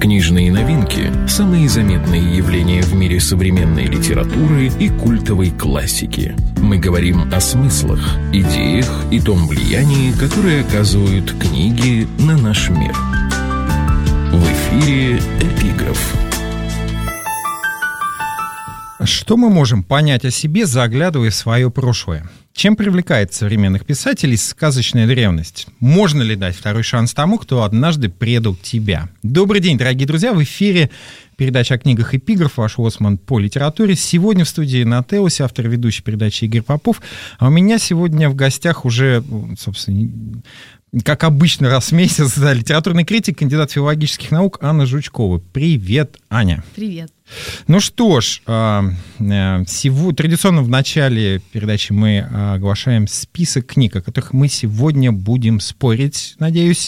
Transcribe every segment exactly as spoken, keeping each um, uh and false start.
Книжные новинки, самые заметные явления в мире современной литературы и культовой классики. Мы говорим о смыслах, идеях и том влиянии, которое оказывают книги на наш мир. В эфире «Эпиграф». Что мы можем понять о себе, заглядывая в свое прошлое? Чем привлекает современных писателей сказочная древность? Можно ли дать второй шанс тому, кто однажды предал тебя? Добрый день, дорогие друзья! В эфире передача о книгах «Эпиграф», ваш лоцман по литературе. Сегодня в студии на Теосе автор и ведущий передачи Игорь Попов. А у меня сегодня в гостях уже, собственно, как обычно, раз в месяц, да, литературный критик, кандидат филологических наук Анна Жучкова. Привет, Аня. Привет. Ну что ж, сегодня, традиционно в начале передачи мы оглашаем список книг, о которых мы сегодня будем спорить, надеюсь.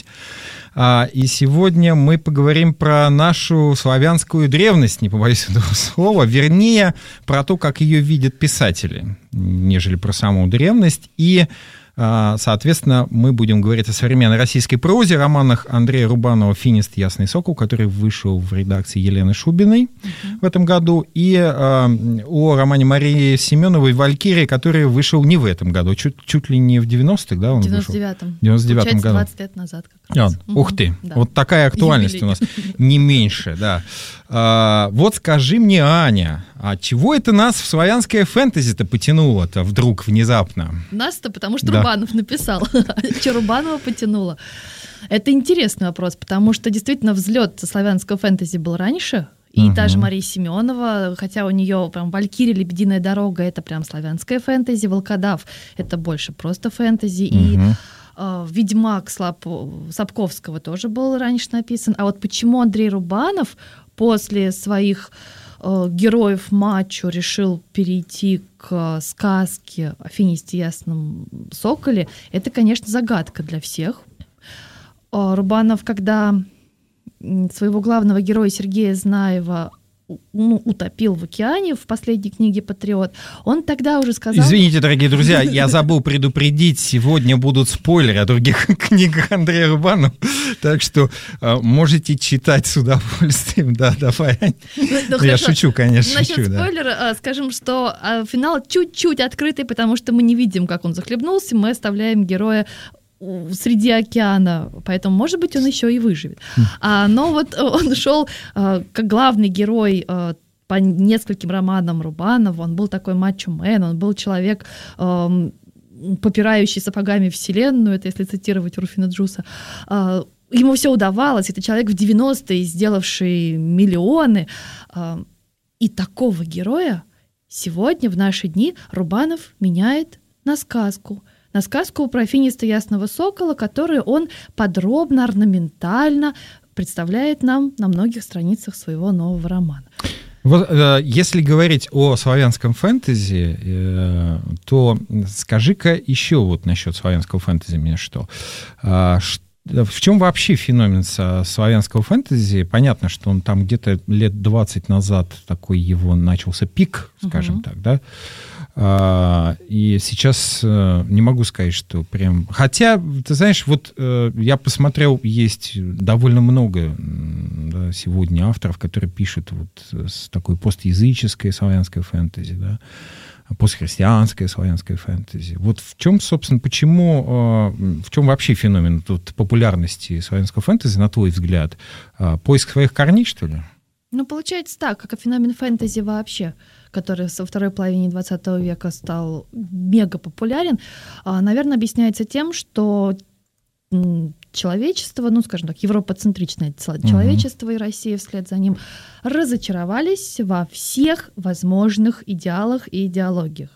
И сегодня мы поговорим про нашу славянскую древность, не побоюсь этого слова, вернее, про то, как ее видят писатели, нежели про саму древность. И, соответственно, мы будем говорить о современной российской прозе, романах Андрея Рубанова «Финист. Ясный сокол», который вышел в редакции Елены Шубиной uh-huh. в этом году, и э, о романе Марии Семеновой «Валькирия», который вышел не в этом году, чуть, чуть ли не в девяностых, да, он вышел? В девяносто девятом. В девяносто девятом году. двадцать лет назад как раз. А, угу. Ух ты, да. Вот такая актуальность Юбилей. У нас, не меньше, да. А, вот скажи мне, Аня, а чего это нас в славянское фэнтези-то потянуло-то вдруг внезапно? Нас-то потому что да. Рубанов написал. Что Рубанова потянуло? Это интересный вопрос, потому что действительно взлет славянского фэнтези был раньше, и uh-huh. та же Мария Семенова, хотя у нее прям «Валькирия», «Лебединая дорога» — это прям славянское фэнтези, «Волкодав» — это больше просто фэнтези, uh-huh. и «Ведьмак» Слап... Сапковского тоже был раньше написан. А вот почему Андрей Рубанов после своих э, героев мачо решил перейти к сказке о Финисте Ясном Соколе, это, конечно, загадка для всех. Э, Рубанов, когда своего главного героя Сергея Знаева ну, утопил в океане в последней книге «Патриот», он тогда уже сказал... Извините, дорогие друзья, я забыл предупредить, сегодня будут спойлеры о других книгах Андрея Рубанова, так что э, можете читать с удовольствием. Да, давай. Ну, я шучу, конечно, Насчет шучу. Насчет спойлера да. скажем, что финал чуть-чуть открытый, потому что мы не видим, как он захлебнулся, мы оставляем героя среди океана, поэтому, может быть, он еще и выживет. А, но вот он шел а, как главный герой а, по нескольким романам Рубанова, он был такой мачо-мен, он был человек, а, попирающий сапогами вселенную, это если цитировать Руфина Джуса. А, ему все удавалось, это человек в девяностые, сделавший миллионы. А, и такого героя сегодня, в наши дни, Рубанов меняет на сказку. На сказку про Финиста Ясного Сокола, которую он подробно, орнаментально представляет нам на многих страницах своего нового романа. Вот, э, если говорить о славянском фэнтези, э, то скажи-ка еще вот насчет славянского фэнтези мне что. Э, в чем вообще феномен славянского фэнтези? Понятно, что он там где-то лет двадцать назад такой его начался пик, скажем uh-huh. так, да? И сейчас не могу сказать, что прям... Хотя, ты знаешь, вот я посмотрел, есть довольно много да, сегодня авторов, которые пишут вот с такой постязыческой славянской фэнтези, да, постхристианское славянское фэнтези. Вот в чем, собственно, почему, в чем вообще феномен тут популярности славянского фэнтези, на твой взгляд? Поиск своих корней, что ли? Ну, получается так, как и феномен фэнтези вообще, который во второй половине двадцатого века стал мега популярен, наверное, объясняется тем, что человечество, ну, скажем так, европоцентричное человечество uh-huh. и Россия вслед за ним разочаровались во всех возможных идеалах и идеологиях.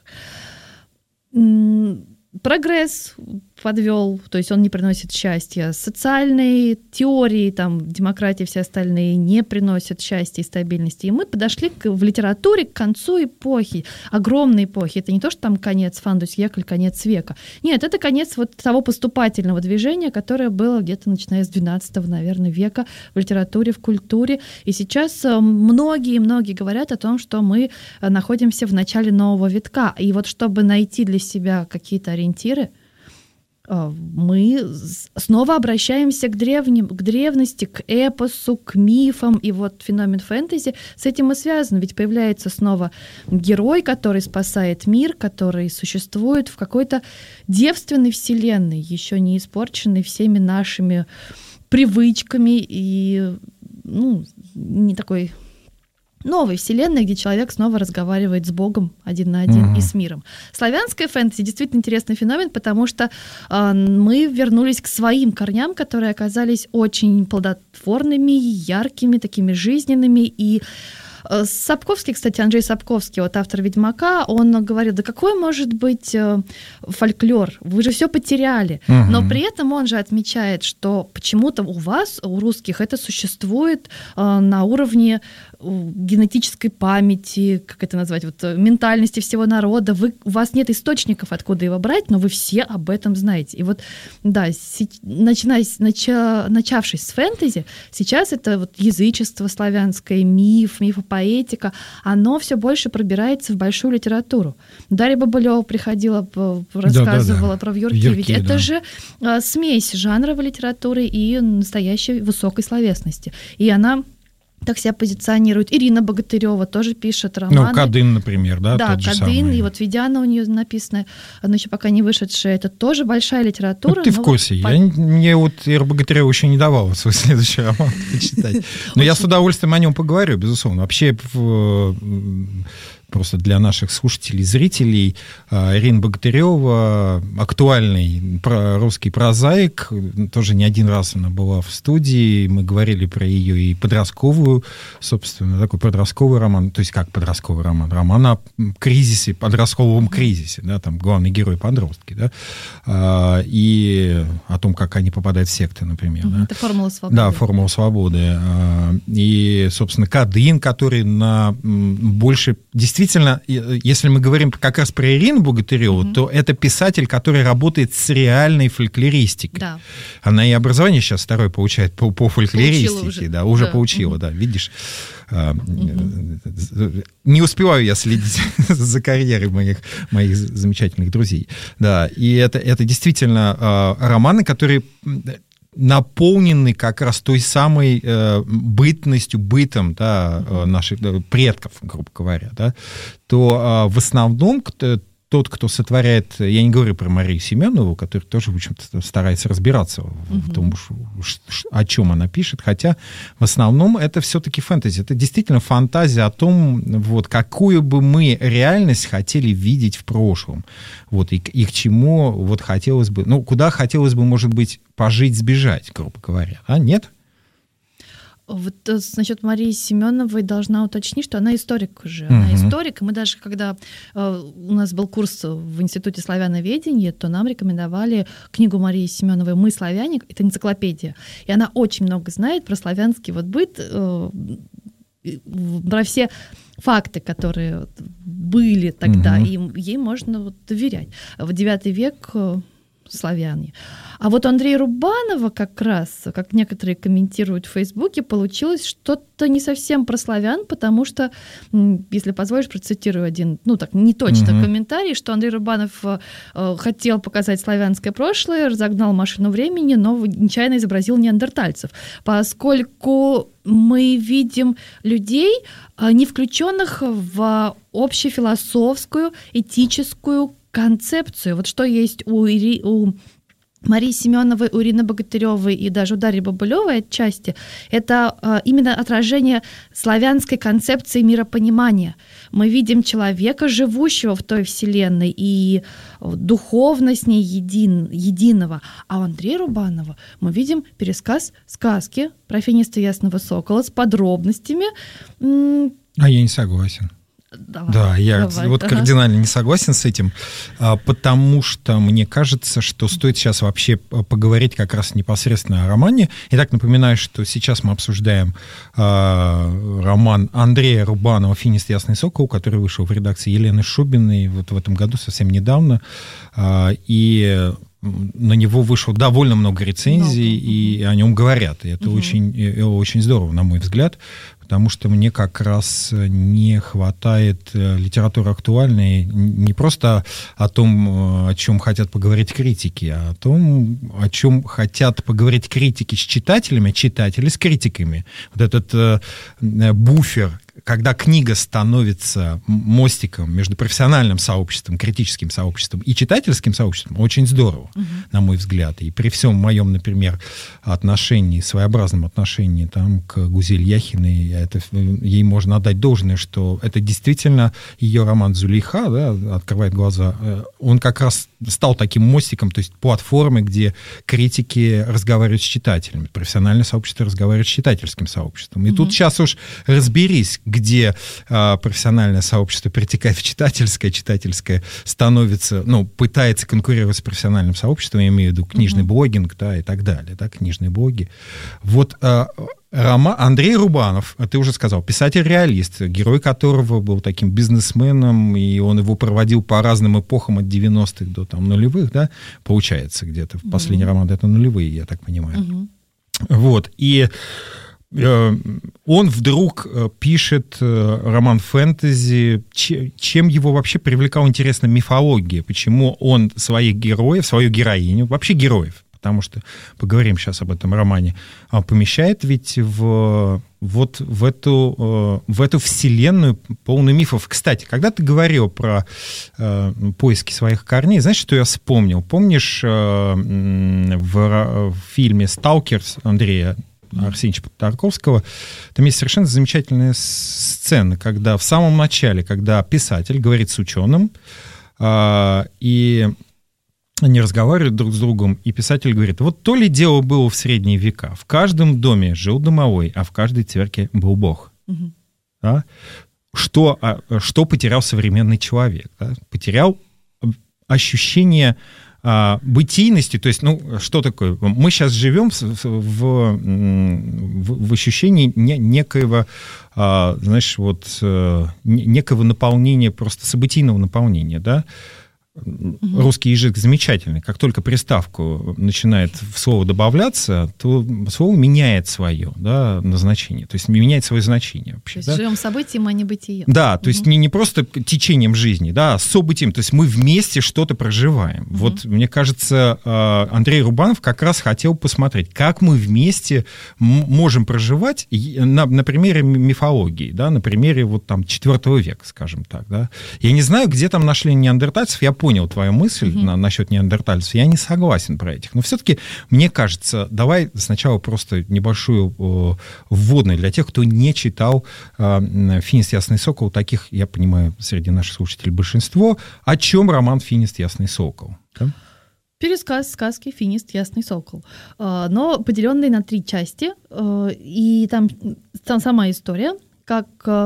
Прогресс подвел, то есть он не приносит счастья. Социальные теории, там, демократия, все остальные не приносят счастья и стабильности. И мы подошли к, в литературе к концу эпохи, огромной эпохи. Это не то, что там конец фандус-века или конец века. Нет, это конец вот того поступательного движения, которое было где-то начиная с двенадцатого, наверное, века в литературе, в культуре. И сейчас многие-многие говорят о том, что мы находимся в начале нового витка. И вот чтобы найти для себя какие-то ориентиры, мы снова обращаемся к древним, к древности, к эпосу, к мифам, и вот феномен фэнтези с этим и связан, ведь появляется снова герой, который спасает мир, который существует в какой-то девственной вселенной, еще не испорченной всеми нашими привычками и, ну, не такой новой вселенной, где человек снова разговаривает с Богом один на один mm-hmm. и с миром. Славянская фэнтези действительно интересный феномен, потому что э, мы вернулись к своим корням, которые оказались очень плодотворными, яркими, такими жизненными. И э, Сапковский, кстати, Андрей Сапковский, вот автор «Ведьмака», он говорил, да какой может быть э, фольклор? Вы же все потеряли. Mm-hmm. Но при этом он же отмечает, что почему-то у вас, у русских, это существует э, на уровне генетической памяти, как это назвать, вот, ментальности всего народа. Вы, у вас нет источников, откуда его брать, но вы все об этом знаете. И вот, да, си, начиная, нача, начавшись с фэнтези, сейчас это вот язычество славянское, миф, мифопоэтика, оно все больше пробирается в большую литературу. Дарья Бабылева приходила, рассказывала да, да, да. про вьюрки. Вьюрки, ведь да. это же а, смесь жанровой литературы и настоящей высокой словесности. И она так себя позиционирует. Ирина Богатырева тоже пишет романы. Ну, Кадын, например, да? Да, тот Кадын, и вот Ведяна у нее написано, она еще пока не вышедшая. Это тоже большая литература. Ну, ты в курсе. Вот... Я, мне вот Ира Богатырева еще не давала свой следующий роман почитать. Но я с удовольствием о нем поговорю, безусловно. Вообще, просто для наших слушателей, зрителей, Ирина Богатырева, актуальный русский прозаик, тоже не один раз она была в студии, мы говорили про ее и подростковую, собственно, такой подростковый роман, то есть как подростковый роман, роман о кризисе, подростковом кризисе, да, там главный герой подростки, да, и о том, как они попадают в секты, например. Mm-hmm. Да. Это «Формула свободы». Да, «Формула свободы». И, собственно, Кадын, который на больше... Действительно, если мы говорим как раз про Ирину Богатыреву, mm-hmm. то это писатель, который работает с реальной фольклористикой. Да. Она и образование сейчас второе получает по, по фольклористике. Уже. Да, уже да. получила, mm-hmm. да, видишь. Mm-hmm. Не успеваю я следить за карьерой моих, моих замечательных друзей. Да, и это, это действительно романы, которые... наполнены как раз той самой э, бытностью, бытом, да, э, наших да, предков, грубо говоря, да, то э, в основном кто, тот, кто сотворяет, я не говорю про Марию Семенову, которая тоже, в общем-то, старается разбираться в угу. том, о чем она пишет, хотя в основном это все-таки фэнтези. Это действительно фантазия о том, вот, какую бы мы реальность хотели видеть в прошлом, вот, и, и к чему вот хотелось бы, ну, куда хотелось бы, может быть, пожить, сбежать, грубо говоря, а нет? Вот насчет Марии Семеновой должна уточнить, что она историк уже. Она uh-huh. историк, и мы даже, когда э, у нас был курс в Институте славяноведения, то нам рекомендовали книгу Марии Семеновой «Мы славяне», это энциклопедия. И она очень много знает про славянский вот быт, э, про все факты, которые были тогда, uh-huh. и ей можно вот доверять. В девятый век... Э, славяне. А вот у Андрея Рубанова как раз, как некоторые комментируют в Фейсбуке, получилось что-то не совсем про славян, потому что, если позволишь, процитирую один, ну так, не точно угу. комментарий, что Андрей Рубанов э, хотел показать славянское прошлое, разогнал машину времени, но нечаянно изобразил неандертальцев, поскольку мы видим людей, не включенных в общефилософскую, этическую концепцию. Вот что есть у, Ири, у Марии Семеновой, у Ирины Богатыревой и даже у Дарьи Бабылевой отчасти, это а, именно отражение славянской концепции миропонимания. Мы видим человека, живущего в той вселенной, и духовно с ней един, единого. А у Андрея Рубанова мы видим пересказ сказки про финиста Ясного Сокола с подробностями. А я не согласен. Давай, да, я давай, вот ага. кардинально не согласен с этим, потому что мне кажется, что стоит сейчас вообще поговорить как раз непосредственно о романе. Итак, напоминаю, что сейчас мы обсуждаем роман Андрея Рубанова «Финист Ясный Сокол», который вышел в редакции Елены Шубиной вот в этом году, совсем недавно, и на него вышло довольно много рецензий, много. И о нем говорят, и это угу. очень, очень здорово, на мой взгляд, потому что мне как раз не хватает литературы актуальной не просто о том, о чем хотят поговорить критики, а о том, о чем хотят поговорить критики с читателями, а читатели с критиками. Вот этот э, буфер, когда книга становится мостиком между профессиональным сообществом, критическим сообществом и читательским сообществом, очень здорово, uh-huh. на мой взгляд. И при всем моем, например, отношении, своеобразном отношении там, к Гузель Яхиной, это, ей можно отдать должное, что это действительно ее роман «Зулейха», да, «Открывает глаза», он как раз стал таким мостиком, то есть платформой, где критики разговаривают с читателями, профессиональное сообщество разговаривает с читательским сообществом. И uh-huh. тут сейчас уж разберись, где а, профессиональное сообщество перетекает в читательское, читательское становится, ну, пытается конкурировать с профессиональным сообществом, я имею в виду книжный uh-huh. блогинг, да, и так далее, да, книжные блоги. Вот а, Рома, Андрей Рубанов, ты уже сказал, писатель-реалист, герой которого был таким бизнесменом, и он его проводил по разным эпохам от девяностых до там, нулевых, да, получается, где-то. Uh-huh. Последний роман это нулевые, я так понимаю. Uh-huh. Вот, и он вдруг пишет роман фэнтези. Чем его вообще привлекала, интересно, мифология? Почему он своих героев, свою героиню, вообще героев, потому что поговорим сейчас об этом романе, помещает ведь в, вот в эту, в эту вселенную, полную мифов. Кстати, когда ты говорил про э, поиски своих корней, знаешь, что я вспомнил? Помнишь э, в, в фильме «Сталкер» Андрея Арсеньевича Тарковского, там есть совершенно замечательная сцена, когда в самом начале, когда писатель говорит с ученым, э, и они разговаривают друг с другом, и писатель говорит, вот то ли дело было в средние века, в каждом доме жил домовой, а в каждой церкви был Бог. Угу. Да? Что, что потерял современный человек? Да? Потерял ощущение а, бытийности, то есть, ну, что такое? Мы сейчас живем в, в, в, в ощущении не, некоего, а, знаешь, вот, некого наполнения, просто событийного наполнения, да? Угу. Русский язык замечательный. Как только приставку начинает в слово добавляться, то слово меняет свое, да, назначение. То есть меняет свое значение вообще. То есть да? живем событием, а не бытием. Да, то угу. есть не, не просто течением жизни, да, а событием. То есть мы вместе что-то проживаем. Угу. Вот, мне кажется, Андрей Рубанов как раз хотел посмотреть, как мы вместе можем проживать на, на примере мифологии, да, на примере вот там четвёртого века, скажем так. Да. Я не знаю, где там нашли неандертальцев, я понял твою мысль mm-hmm. на, насчет неандертальцев. Я не согласен про этих. Но все-таки, мне кажется, давай сначала просто небольшую э, вводную для тех, кто не читал э, «Финист. Ясный сокол». Таких, я понимаю, среди наших слушателей большинство. О чем роман «Финист. Ясный сокол»? Да? Пересказ сказки «Финист. Ясный сокол», но поделенный на три части. И там, там сама история, как...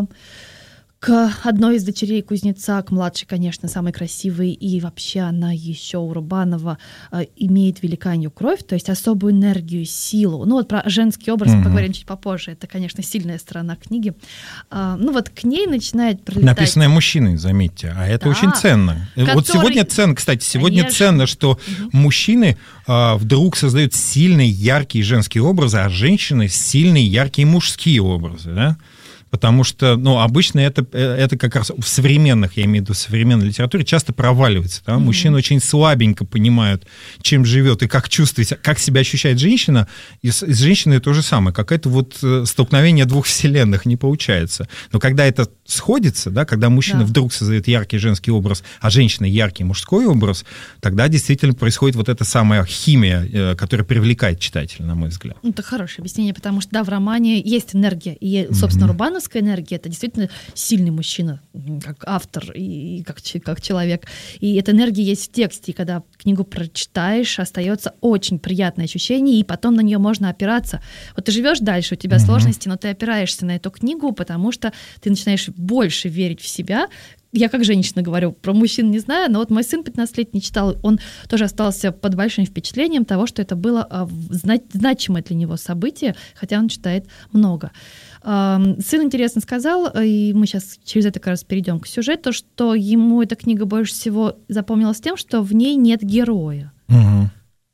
К одной из дочерей кузнеца, к младшей, конечно, самой красивой, и вообще она еще у Рубанова э, имеет великанью кровь, то есть особую энергию, силу. Ну вот про женский образ mm-hmm. поговорим чуть попозже, это, конечно, сильная сторона книги. Э, ну вот к ней начинает прилетать... Написанное мужчиной, заметьте, а это да, очень ценно. Который... Вот сегодня ценно, кстати, сегодня конечно. ценно, что mm-hmm. мужчины э, вдруг создают сильные, яркие женские образы, а женщины сильные, яркие мужские образы, да? Потому что, ну, обычно это, это как раз в современных, я имею в виду в современной литературе, часто проваливается. Да? Mm-hmm. Мужчины очень слабенько понимают, чем живет и как чувствует, как себя ощущает женщина. И с, и с женщиной то же самое. Какое-то вот столкновение двух вселенных не получается. Но когда это сходится, да, когда мужчина да. вдруг создает яркий женский образ, а женщина яркий мужской образ, тогда действительно происходит вот эта самая химия, которая привлекает читателя, на мой взгляд. Ну, это хорошее объяснение, потому что, да, в романе есть энергия. И, собственно, mm-hmm. Рубанов энергия, это действительно сильный мужчина, как автор и как, как человек. И эта энергия есть в тексте, и когда книгу прочитаешь, остается очень приятное ощущение, и потом на нее можно опираться. Вот ты живешь дальше, у тебя mm-hmm. сложности, но ты опираешься на эту книгу, потому что ты начинаешь больше верить в себя. Я как женщина говорю, про мужчин не знаю, но вот мой сын пятнадцатилетний читал, он тоже остался под большим впечатлением того, что это было значимое для него событие, хотя он читает много. Сын интересно сказал, и мы сейчас через это как раз перейдем к сюжету, что ему эта книга больше всего запомнилась тем, что в ней нет героя. Угу.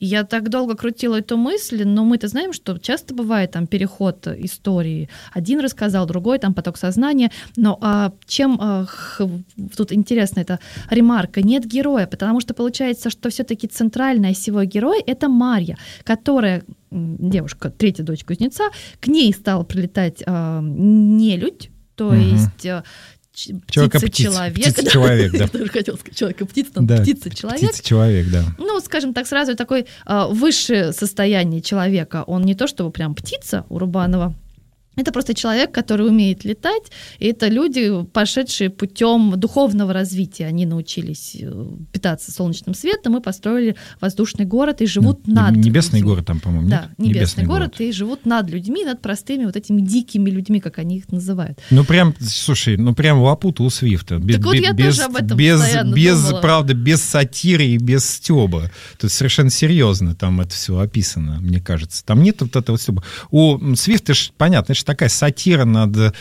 Я так долго крутила эту мысль, но мы-то знаем, что часто бывает там переход истории. Один рассказал, другой, там поток сознания. Но а, чем а, х, тут интересно эта ремарка? Нет героя, потому что получается, что все-таки центральный осевой герой — это Марья, которая, девушка, третья дочь кузнеца, к ней стал прилетать а, нелюдь, то угу. есть... Человека-птица-человек. Птица-человек, да. Я тоже хотела сказать человека-птица, но да, птица-человек. Птица-человек, да. Ну, скажем так, сразу такое э, высшее состояние человека. Он не то чтобы прям птица у Рубанова, это просто человек, который умеет летать, и это люди, пошедшие путем духовного развития. Они научились питаться солнечным светом и построили воздушный город и живут да, над... Небесный людьми. Город там, по-моему, Да, нет? небесный, небесный город, город, и живут над людьми, над простыми вот этими дикими людьми, как они их называют. Ну, прям, слушай, ну, прям Лапута у Свифта. Без, так вот я без, тоже об этом без, постоянно без, думала. Правда, без сатиры и без стёба. Тут совершенно серьезно там это все описано, мне кажется. Там нет вот этого стёба. У Свифта, понятно, это такая сатира над, э,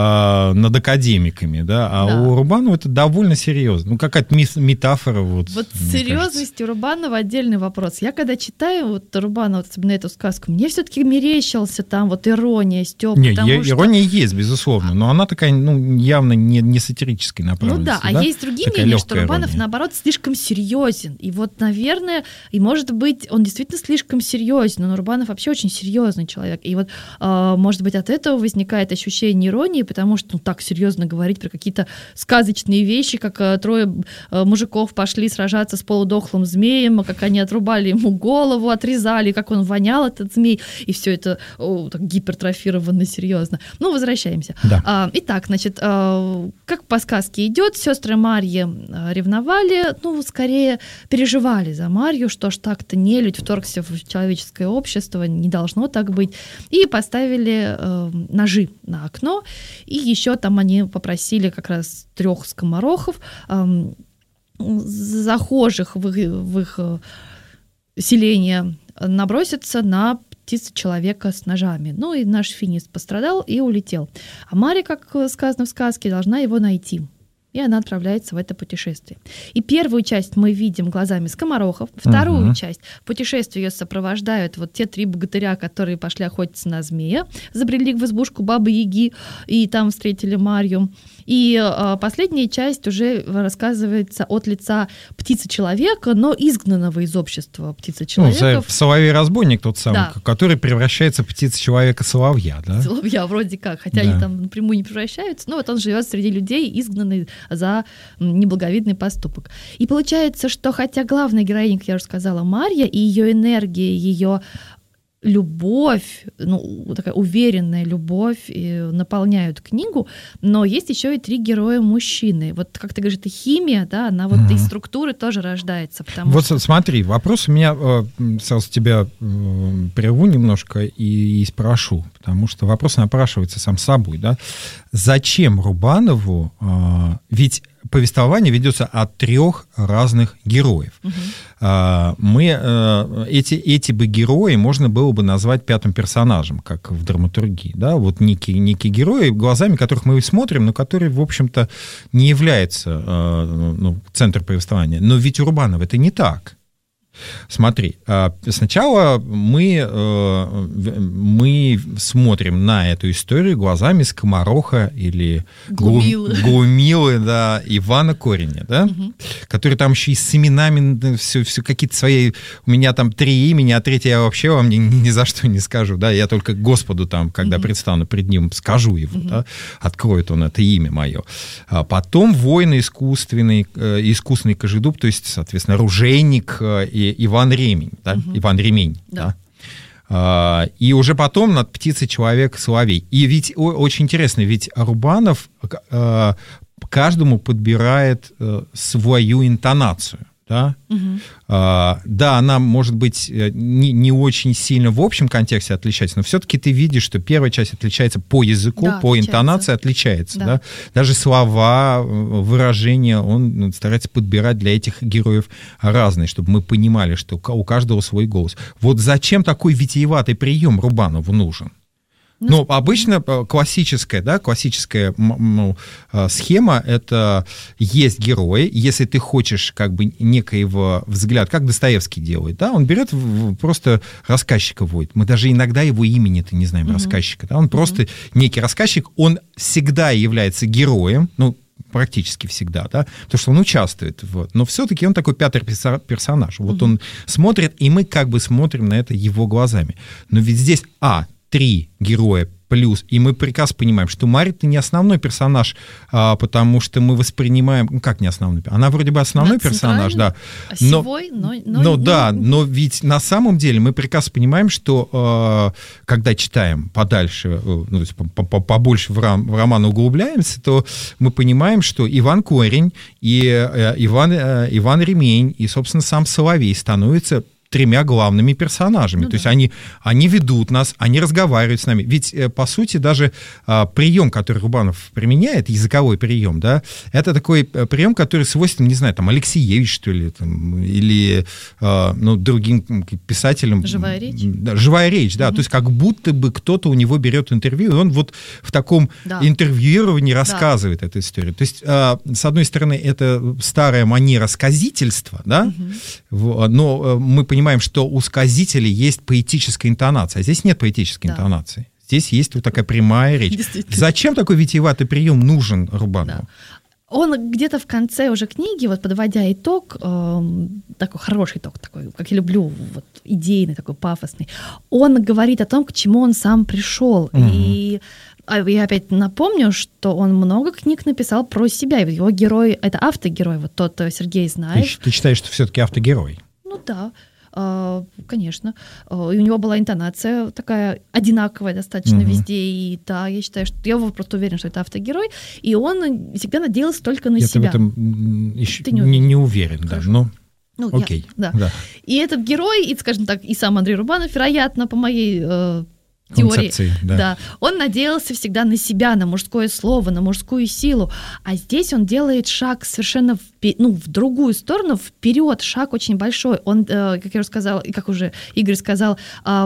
над академиками, да, а да. у Рубанова это довольно серьезно. Ну, какая-то метафора. Вот, вот с серьезностью Рубанова отдельный вопрос. Я когда читаю вот Рубанова, особенно эту сказку, мне все-таки мерещился там вот ирония, стёб. Не, я, что... ирония есть, безусловно, но она такая, ну, явно не, не сатирической направленности. Ну да, да? а есть другие такая мнения, что Рубанов, ирония. наоборот, слишком серьезен. И вот, наверное, и может быть, он действительно слишком серьезен, но Рубанов вообще очень серьезный человек. И вот, э, может быть, от этого возникает ощущение иронии, потому что ну, так серьезно говорить про какие-то сказочные вещи, как э, трое э, мужиков пошли сражаться с полудохлым змеем, как они отрубали ему голову, отрезали, как он вонял, этот змей, и все это о, так гипертрофировано серьезно. Ну, возвращаемся. Да. А, итак, значит, а, как по сказке идет, сестры Марьи ревновали, ну, скорее переживали за Марью, что ж так-то нелюдь вторгся в человеческое общество, не должно так быть, и поставили э, ножи на окно, и еще там они попросили как раз трех скоморохов, э, захожих в их, в их селение, наброситься на птица-человека с ножами. Ну и наш финист пострадал и улетел. А Марья, как сказано в сказке, должна его найти. И она отправляется в это путешествие. И первую часть мы видим глазами скоморохов, вторую uh-huh. часть путешествия ее сопровождают вот те три богатыря, которые пошли охотиться на змея, забрели в избушку Бабы-Яги и там встретили Марью. И э, последняя часть уже рассказывается от лица птицы-человека, но изгнанного из общества птицы-человеков. Ну, соловей-разбойник тот самый, да. который превращается в птица-человека-соловья, да? Соловья вроде как, хотя да. они там напрямую не превращаются, но вот он живет среди людей, изгнанный за неблаговидный поступок. И получается, что хотя главная героиня, как я уже сказала, Марья, и ее энергия, ее любовь, ну, такая уверенная любовь наполняют книгу, но есть еще и три героя мужчины. Вот, как ты говоришь, это химия, да, она вот mm-hmm. из структуры тоже рождается. Потому вот что... смотри, вопрос у меня, сразу тебя прерву немножко и, и спрошу, потому что вопрос напрашивается сам собой, да. Зачем Рубанову, ведь повествование ведется от трех разных героев. Uh-huh. Мы, эти, эти бы герои можно было бы назвать пятым персонажем, как в драматургии. Да? Вот некие, некие герои, глазами которых мы смотрим, но которые, в общем-то, не являются ну, центром повествования. Но ведь у Рубанова это не так. Смотри, сначала мы, мы смотрим на эту историю глазами скомороха или Глумилы, Глумилы да, Ивана Кореня, да, угу. который там еще и с именами, все, все какие-то свои, у меня там три имени, а третье я вообще вам ни, ни за что не скажу, да, я только Господу там, когда угу. предстану пред ним, скажу его, угу. да, откроет он это имя мое. А потом воин искусственный, искусственный кожедуб, то есть, соответственно, оружейник и Иван Ремень, да? угу. Иван Ремень, да. да. А, и уже потом над птицей человек-соловей. И ведь о, очень интересно, ведь Рубанов а, каждому подбирает а, свою интонацию. Да? Угу. А, да, она, может быть, не, не очень сильно в общем контексте отличается, но все-таки ты видишь, что первая часть отличается по языку, да, по отличается. интонации отличается. Да. Да? Даже слова, выражения он старается подбирать для этих героев разные, чтобы мы понимали, что у каждого свой голос. Вот зачем такой витиеватый прием Рубанову нужен? Ну, обычно классическая, да, классическая ну, схема — это есть герой, если ты хочешь как бы некоего взгляд, как Достоевский делает, да, он берет просто рассказчика вводит. Мы даже иногда его имени-то не знаем, mm-hmm. рассказчика, да, он mm-hmm. просто некий рассказчик, он всегда является героем, ну, практически всегда, да, потому что он участвует, вот, но все-таки он такой пятый персонаж, вот mm-hmm. он смотрит, и мы как бы смотрим на это его глазами, но ведь здесь, а, три героя плюс, и мы прекрасно понимаем, что Марья-то не основной персонаж, а, потому что мы воспринимаем, ну как не основной, она вроде бы основной она персонаж, да, но, осевой, но, но, но не... да, но ведь на самом деле мы прекрасно понимаем, что э, когда читаем подальше, ну, то есть побольше в, рам, в роман углубляемся, то мы понимаем, что Иван Корень и э, Иван, э, Иван Ремень и, собственно, сам Соловей становятся тремя главными персонажами. Ну, То да. есть они, они ведут нас, они разговаривают с нами. Ведь, по сути, даже а, прием, который Рубанов применяет, языковой прием, да, это такой прием, который свойственен, не знаю, там, Алексеевич, что ли, там, или а, ну, другим писателям. Живая речь? Да, живая речь, да. Угу. То есть как будто бы кто-то у него берет интервью, и он вот в таком да. интервьюировании рассказывает да. эту историю. То есть, а, с одной стороны, это старая манера сказительства, да, угу. но мы понимаем, понимаем, что у сказителей есть поэтическая интонация, а здесь нет поэтической да. интонации. Здесь есть вот такая прямая речь. Зачем такой витиеватый прием нужен Рубанову? Да. Он где-то в конце уже книги, вот подводя итог, э, такой хороший итог, такой, как я люблю, вот, идейный, такой пафосный, он говорит о том, к чему он сам пришел. Угу. И я опять напомню, что он много книг написал про себя. Его герой — это автогерой, вот тот Сергей Знаев. Ты, ты считаешь, что все-таки автогерой? Ну да. Конечно. И у него была интонация такая одинаковая достаточно угу. везде. И да, я считаю, что я просто уверен, что это автогерой. И он всегда надеялся только на я себя. Я в этом еще не, не, не уверен. Да, но... Ну, окей. Я, да. Да. И этот герой, и, скажем так, и сам Андрей Рубанов, вероятно, по моей... Э, теории, да. Да, он надеялся всегда на себя, на мужское слово, на мужскую силу, а здесь он делает шаг совершенно в, ну, в другую сторону, вперед, шаг очень большой. Он, э, как я уже сказала, и как уже Игорь сказал, э,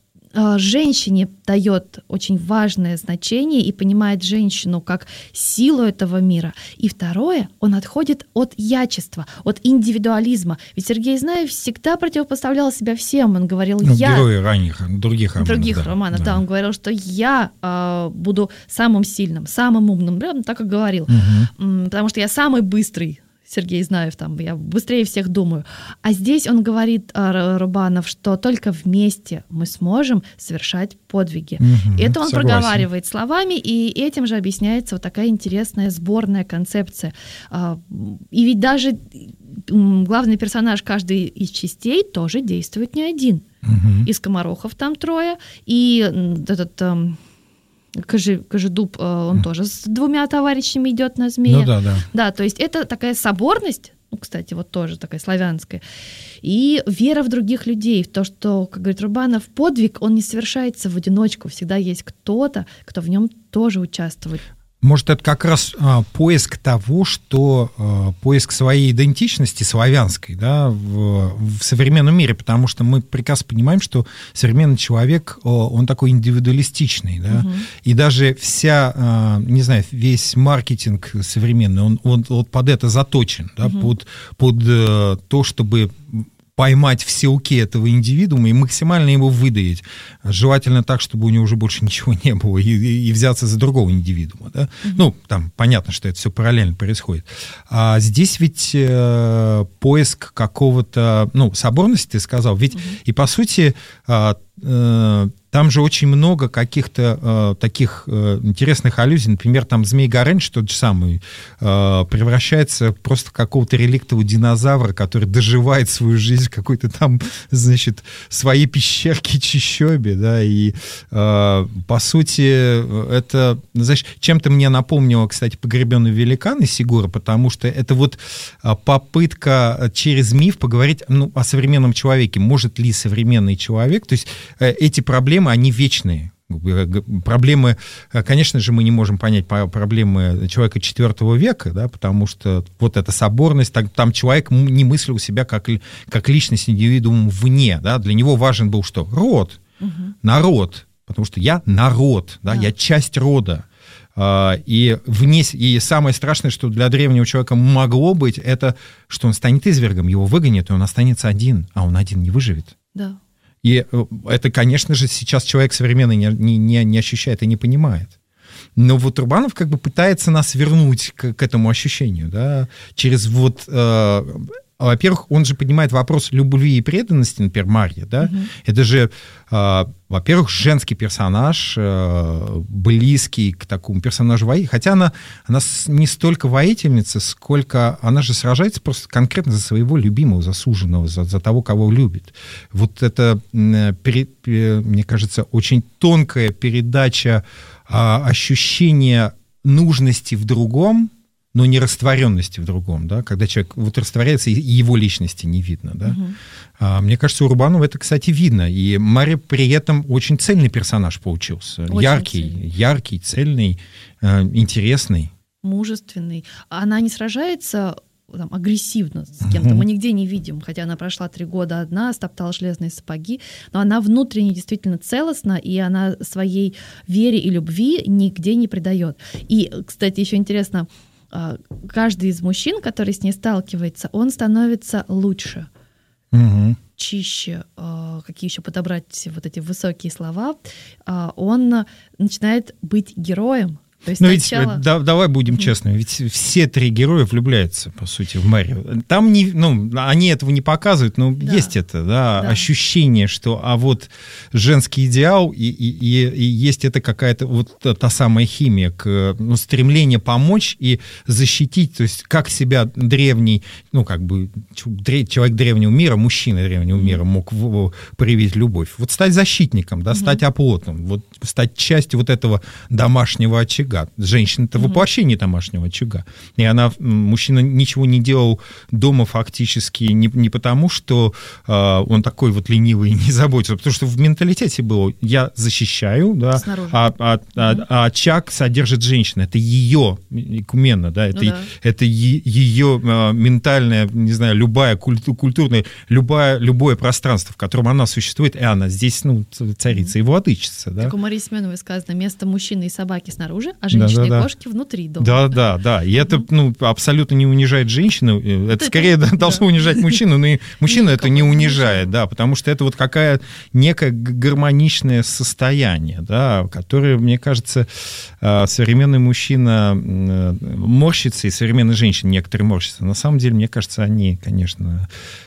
э, женщине дает очень важное значение и понимает женщину как силу этого мира. И второе, он отходит от ячества, от индивидуализма. Ведь Сергей Знаев всегда противопоставлял себя всем. Он говорил, ну, я... Герои ранних, других романов. Других да, романов, да. да. Он говорил, что я э, буду самым сильным, самым умным. Прям так и говорил. Угу. Потому что я самый быстрый. Сергей Знаев, там, я быстрее всех думаю. А здесь он говорит, Рубанов, что только вместе мы сможем совершать подвиги. Угу, это он согласен. Проговаривает словами, и этим же объясняется вот такая интересная сборная концепция. И ведь даже главный персонаж каждой из частей тоже действует не один. Угу. И скоморохов там трое, и этот... Кожи, Кожедуб, он mm. тоже с двумя товарищами идет на змея. Ну да, да. Да, то есть это такая соборность, ну, кстати, вот тоже такая славянская, и вера в других людей, в то, что, как говорит Рубанов, подвиг, он не совершается в одиночку, всегда есть кто-то, кто в нем тоже участвует. Может, это как раз а, поиск того, что а, поиск своей идентичности славянской, да, в, в современном мире, потому что мы прекрасно понимаем, что современный человек, он такой индивидуалистичный, да, угу. и даже вся, а, не знаю, весь маркетинг современный, он, он, он под это заточен, да, угу. под, под а, то, чтобы поймать все уки этого индивидуума и максимально его выдаить. Желательно так, чтобы у него уже больше ничего не было, и, и взяться за другого индивидуума. Да? Mm-hmm. Ну, там понятно, что это все параллельно происходит. А здесь ведь э, поиск какого-то, ну, соборности, ты сказал, ведь mm-hmm. и по сути... Э, э, Там же очень много каких-то э, таких э, интересных аллюзий. Например, там Змей Горыныч, тот же самый, э, превращается просто в какого-то реликтового динозавра, который доживает свою жизнь в какой-то там, значит, своей пещерке, чащобе, да, и э, по сути это, знаешь, чем-то мне напомнило, кстати, «Погребенный великан» из Сигура, потому что это вот попытка через миф поговорить, ну, о современном человеке. Может ли современный человек, то есть э, эти проблемы, они вечные. Проблемы, конечно же, мы не можем понять проблемы человека четвёртого века, да, потому что вот эта соборность, там, там человек не мыслил себя как, как личность, индивидуум вне, да, для него важен был что? Род, угу. народ. потому что я народ, да, Да. я часть рода. И, вне, и самое страшное, что для древнего человека могло быть, это что он станет извергом, его выгонят, и он останется один, а он один не выживет. Да. И это, конечно же, сейчас человек современный не, не, не ощущает и не понимает. Но вот Рубанов как бы пытается нас вернуть к, к этому ощущению, да, через вот... Э, во-первых, он же поднимает вопрос любви и преданности, например, Марья, да, угу. Это же, э, во-первых, женский персонаж, э, близкий к такому персонажу воителя, хотя она, она не столько воительница, сколько она же сражается просто конкретно за своего любимого, за суженого, за, за того, кого любит. Вот это, э, пере, пере, мне кажется, очень тонкая передача э, ощущения нужности в другом, но не растворенности в другом, да, когда человек вот растворяется, и его личности не видно, да. Угу. А, мне кажется, у Рубанова это, кстати, видно, и Марья при этом очень цельный персонаж получился, очень яркий, цельный. яркий, цельный, э, интересный. Мужественный. Она не сражается там, агрессивно с кем-то, угу. мы нигде не видим, хотя она прошла три года одна, стоптала железные сапоги, но она внутренне действительно целостна, и она своей вере и любви нигде не предает. И, кстати, еще интересно, каждый из мужчин, который с ней сталкивается, он становится лучше, угу. чище, какие еще подобрать вот эти высокие слова, он начинает быть героем. То есть Но сначала... ведь, да, давай будем mm-hmm. честны, ведь все три героя влюбляются, по сути, в Марию. Там не, ну, они этого не показывают, но да. есть это, да, да. ощущение, что а вот женский идеал, и, и, и, и есть это какая-то вот та самая химия, к, ну, стремление помочь и защитить, то есть как себя древний, ну, как бы человек древнего мира, мужчина древнего mm-hmm. мира мог в, проявить любовь. Вот стать защитником, да, mm-hmm. стать оплотом, вот стать частью вот этого домашнего очага. Женщина — это воплощение домашнего очага. И она, мужчина ничего не делал дома фактически не, не потому, что э, он такой вот ленивый и не заботится, потому что в менталитете было «я защищаю», да, а, а, а, а очаг содержит женщина. Это ее икумена, да, это, ну, да. это ее э, ментальная, не знаю, любая культу, культурная, любая, любое пространство, в котором она существует, и она здесь, ну, царица и владычица. Да? Как у Марии Семеновой сказано, место мужчины и собаки снаружи, а женщины да, да, и кошки да. внутри дома. Да, да, да. И это ну, абсолютно не унижает женщину. Это, это скорее это, должно да. унижать мужчину, но и мужчина это не унижает, да, потому что это вот какая некое гармоничное состояние, да, которое, мне кажется, современный мужчина морщится, и современная женщина некоторые морщатся. На самом деле, мне кажется, они, конечно,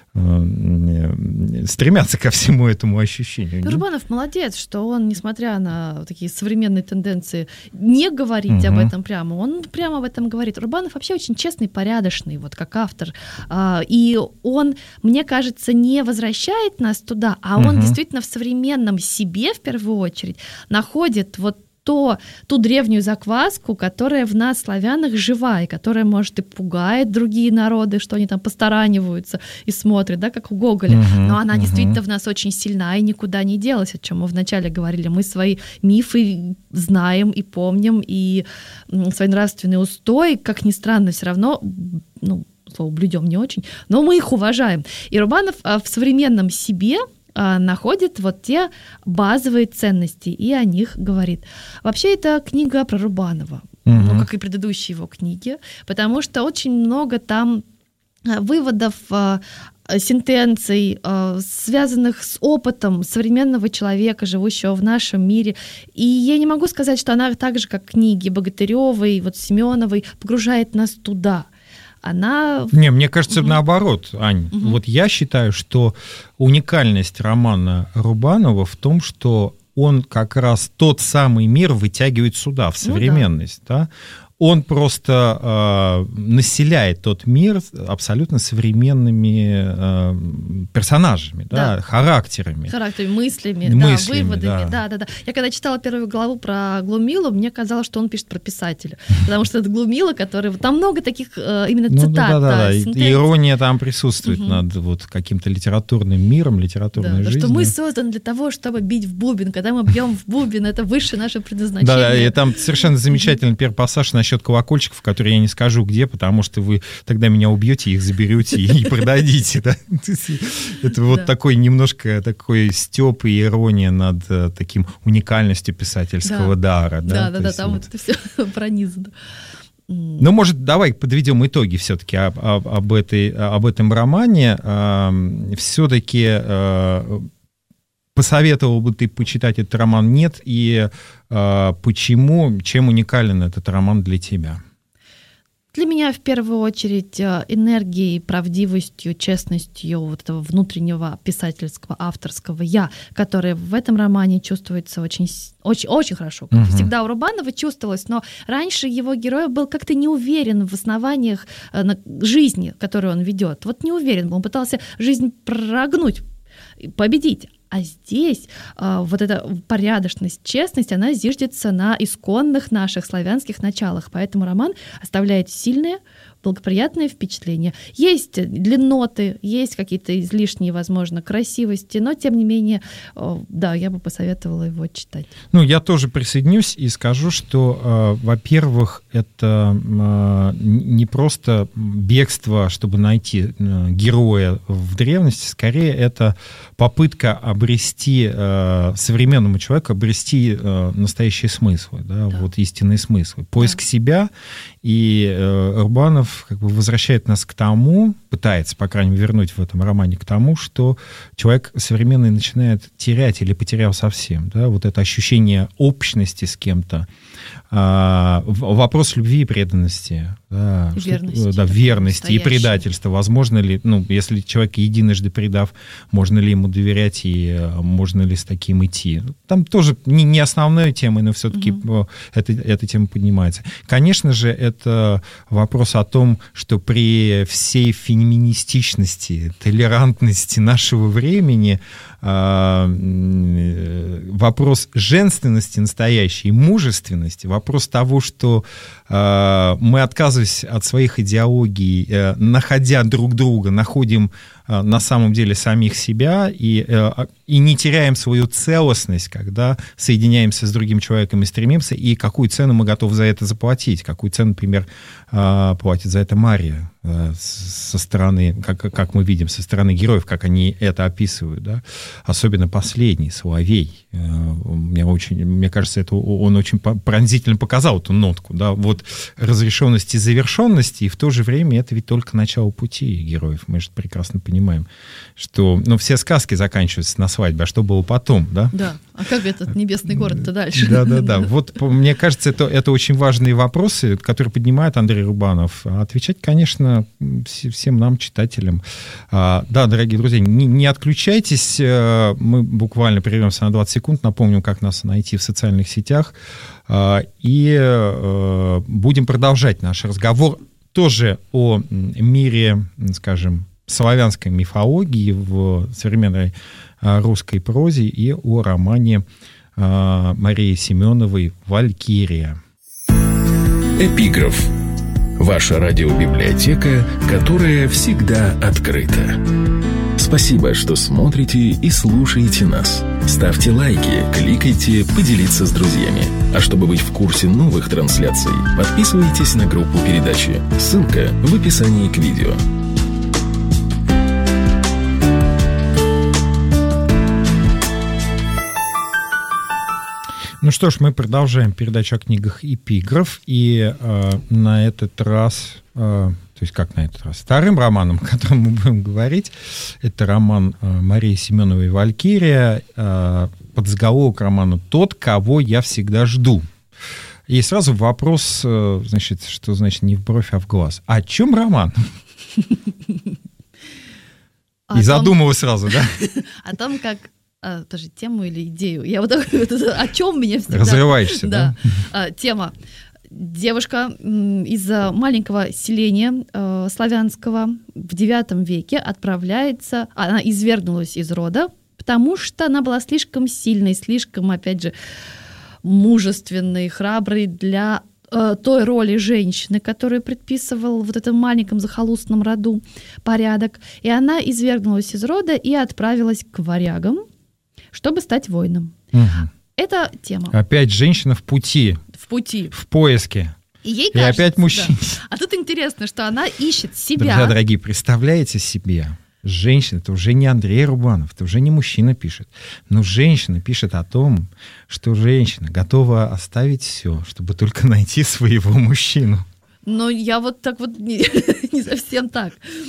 стремятся ко всему этому ощущению. Рубанов молодец, что он, несмотря на такие современные тенденции, не говорить угу. об этом прямо, он прямо об этом говорит. Рубанов вообще очень честный, порядочный, вот как автор. И он, мне кажется, не возвращает нас туда, а он угу. действительно в современном себе, в первую очередь, находит вот то, ту древнюю закваску, которая в нас, славянах, жива, и которая, может, и пугает другие народы, что они там постараниваются и смотрят, да, как у Гоголя, uh-huh, но она uh-huh. действительно в нас очень сильна и никуда не делась, о чем мы вначале говорили. Мы свои мифы знаем и помним, и свои нравственные устои, как ни странно, все равно, ну, слово «блюдем» не очень, но мы их уважаем. И Рубанов в современном себе находит вот те базовые ценности и о них говорит. Вообще, это книга про Рубанова, угу. ну, как и предыдущие его книги, потому что очень много там выводов, сентенций, связанных с опытом современного человека, живущего в нашем мире. И я не могу сказать, что она так же, как книги Богатырёвой, вот Семеновой, погружает нас туда. Она... Не, мне кажется, угу. наоборот, Ань. Угу. Вот я считаю, что уникальность романа Рубанова в том, что он как раз тот самый мир вытягивает сюда, в современность. Ну, да. Да? Он просто э, населяет тот мир абсолютно современными э, персонажами, да. Да, характерами. Характерами, мыслями, мыслями да, выводами. Да. Да, да, да. Я когда читала первую главу про Глумилу, мне казалось, что он пишет про писателя, потому что это Глумила, который... Там много таких э, именно цитат. Ну, да, да, да. И ирония там присутствует угу. над вот каким-то литературным миром, литературной да, жизнью. Что мы созданы для того, чтобы бить в бубен. Когда мы бьем в бубен, это выше наше предназначение. Да, и там совершенно замечательный первый пассаж на насчет колокольчиков, которые я не скажу где, потому что вы тогда меня убьете, их заберете и продадите. Это вот такой немножко такой стёб и ирония над таким уникальностью писательского дара. Да-да-да, там вот это все пронизано. Ну, может, давай подведем итоги все-таки об, об, об, этой, об этом романе. Все-таки посоветовал бы ты почитать этот роман? Нет. И почему? Чем уникален этот роман для тебя? Для меня в первую очередь энергией, правдивостью, честностью вот этого внутреннего писательского, авторского «я», которое в этом романе чувствуется очень, очень, очень хорошо. Как uh-huh. всегда у Рубанова чувствовалось, но раньше его герой был как-то не уверен в основаниях жизни, которую он ведет. Вот не уверен был, он пытался жизнь прогнуть, победить. А здесь э, вот эта порядочность, честность, она зиждется на исконных наших славянских началах. Поэтому роман оставляет сильное, благоприятное впечатление. Есть длинноты, есть какие-то излишние, возможно, красивости, но, тем не менее, э, да, я бы посоветовала его читать. Ну, я тоже присоединюсь и скажу, что, э, во-первых, это э, не просто бегство, чтобы найти э, героя в древности, скорее это попытка обрести э, современному человеку, обрести э, настоящие смыслы, да, да. вот истинные смыслы. Поиск да. себя, и э, Рубанов как бы возвращает нас к тому, пытается, по крайней мере, вернуть в этом романе к тому, что человек современный начинает терять или потерял совсем. Да, вот это ощущение общности с кем-то, э, вопрос любви и преданности. Да, верности, что, да, верности и предательства. Возможно ли, ну, если человек единожды предав, можно ли ему доверять и можно ли с таким идти? Там тоже не, не основной темой, но все-таки угу. эта, эта тема поднимается. Конечно же, это вопрос о том, что при всей феминистичности, толерантности нашего времени вопрос женственности настоящей, мужественности, вопрос того, что мы, отказываясь от своих идеологий, находя друг друга, находим на самом деле самих себя и, и не теряем свою целостность, когда соединяемся с другим человеком и стремимся, и какую цену мы готовы за это заплатить, какую цену, например, платит за это Мария со стороны, как, как мы видим, со стороны героев, как они это описывают, да? Особенно последний, Соловей. Мне, очень, мне кажется, это он очень пронзительно показал эту нотку, да? Вот разрешенность и завершенность, и в то же время это ведь только начало пути героев. Мы же прекрасно понимаем, что, ну, все сказки заканчиваются на свадьбе, а что было потом, да? Да, а как этот небесный город-то дальше? Да-да-да, вот мне кажется, это, это очень важные вопросы, которые поднимает Андрей Рубанов. А отвечать, конечно, всем нам, читателям. А, да, дорогие друзья, не, не отключайтесь, мы буквально прервемся на двадцать секунд, напомним, как нас найти в социальных сетях, а, и а, будем продолжать наш разговор тоже о мире, скажем, славянской мифологии в современной русской прозе и о романе Марии Семеновой «Валькирия». Эпиграф. Ваша радиобиблиотека, которая всегда открыта. Спасибо, что смотрите и слушаете нас. Ставьте лайки, кликайте, поделиться с друзьями. А чтобы быть в курсе новых трансляций, подписывайтесь на группу передачи. Ссылка в описании к видео. Ну что ж, мы продолжаем передачу о книгах «Эпиграф», и э, на этот раз, э, то есть как на этот раз, вторым романом, о котором мы будем говорить, это роман э, Марии Семеновой «Валькирия», э, подзаголовок романа «Тот, кого я всегда жду». И сразу вопрос, э, значит, что значит не в бровь, а в глаз. О чем роман? И задумалась сразу, да? О том, как... А, тоже тему или идею. Я вот о чем меня всегда... Разрываешься, да? Да. А, тема. Девушка из маленького селения э, славянского в девятом веке отправляется... Она извергнулась из рода, потому что она была слишком сильной, слишком, опять же, мужественной, храброй для э, той роли женщины, которую предписывал вот этом маленьком захолустном роду порядок. И она извергнулась из рода и отправилась к варягам, чтобы стать воином. Угу. Это тема. Опять женщина в пути. В пути. В поиске. И ей И кажется, опять мужчина. Да. А тут интересно, что она ищет себя. Друзья дорогие, представляете себе, женщина, это уже не Андрей Рубанов, это уже не мужчина пишет, но женщина пишет о том, что женщина готова оставить все, чтобы только найти своего мужчину. Но я вот так вот не, не совсем так.